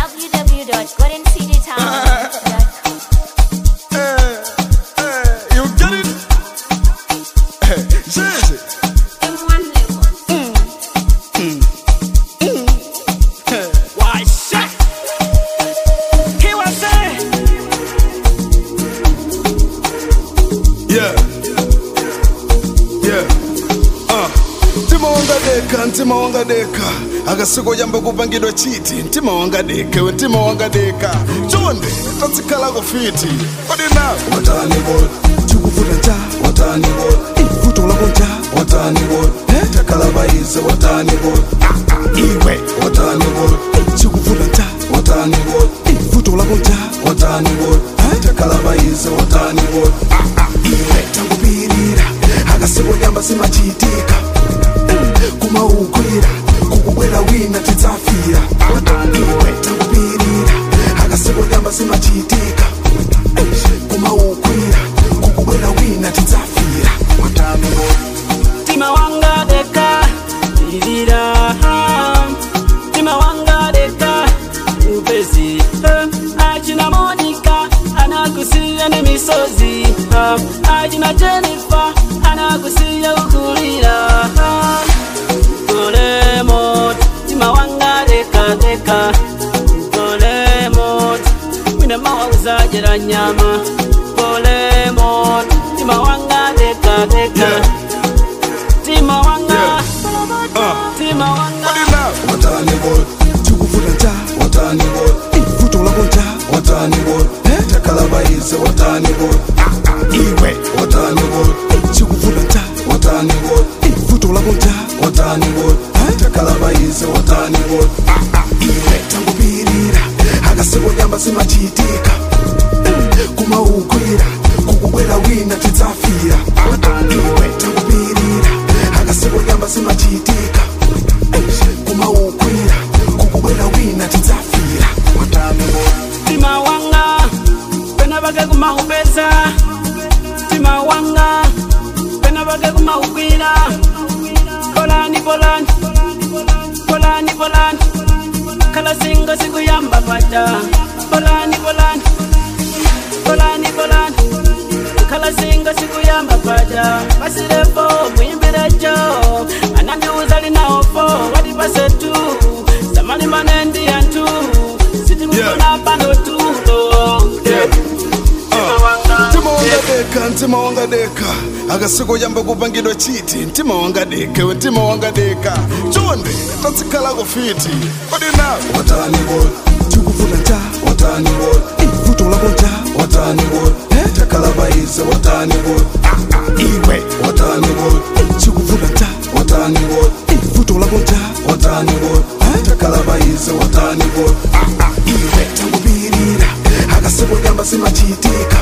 You get it? Change it. Why shit? He was say, Yeah. Ntima wanga deka akasiko yamba kupangidwa chiti ntima wanga deka chonde tatsikala kufiti kodi nawe watani bot chikuvuta nja watani bot ivuto lako nja watani bot takalabaize watani bot iwe watani bot chikuvuta nja watani bot ivuto lako nja watani bot takalabaize watani bot iwe tangupirira akasiko yamba simachitika kuma ukwira kukubwera wina tidzafira iwe tangupirira akasiko yamba simachitika kuma ukwira kukubwera wina tidzafira tima wanga deka, divira. Tima wanga deka, upesi. Ajina Monica, anakusia ni misozi. Ajina Jennifer, anakusia ukulira. Golemot, tima wanga deka. Golemot, wina mawauza jera nyama. Golemot, tima wanga deka. Tima wanga, tima wanga. kodi nawe watani bot chikuvuta nja watani bot ivuto lako nja watani bot takalabaize watani bot iwe watani bot chikuvuta nja watani bot ivuto lako nja watani bot takalabaize watani bot iwe tangupirira akasiko yamba simachitika kuma ukwira kukubwera wina tidzafira iwe tangupirira akasiko yamba simachitika kuma ukwira kukubwera wina tidzafira Tima wanga, pena bage kumahupeza. Tima wanga, pena bage kumahukwira. Polani. Kala singo siku yamba pata. Polani. Kala singo siku yamba pata. Pasirefo, muimbira jo. Anani uzali na ofo, wadi pase tu. Samani manendi antu. Siti mukona pano tu. ntima wanga deka akasiko yamba kupangidwa chiti ntima wanga deka chonde tatsikala kufiti kodi nawe watani bot chikuvuta nja watani bot ivuto lako nja watani bot takalabaize watani bot iwe watani bot chikuvuta nja watani bot ivuto lako nja watani bot takalabaize watani bot iwe tangupirira akasiko yamba simachitika